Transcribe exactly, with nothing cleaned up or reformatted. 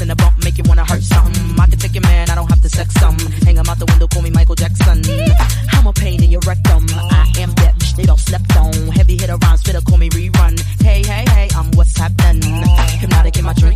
in the bump, make you wanna hurt something. I can take your man, I don't have to sex some. Hang him out the window, call me Michael Jackson. I'm a pain in your rectum. I am that bitch they all slept on. Heavy hitter rhymes, spitter, call me rerun. Hey, hey, hey, I'm what's happening. Hypnotic in my drink.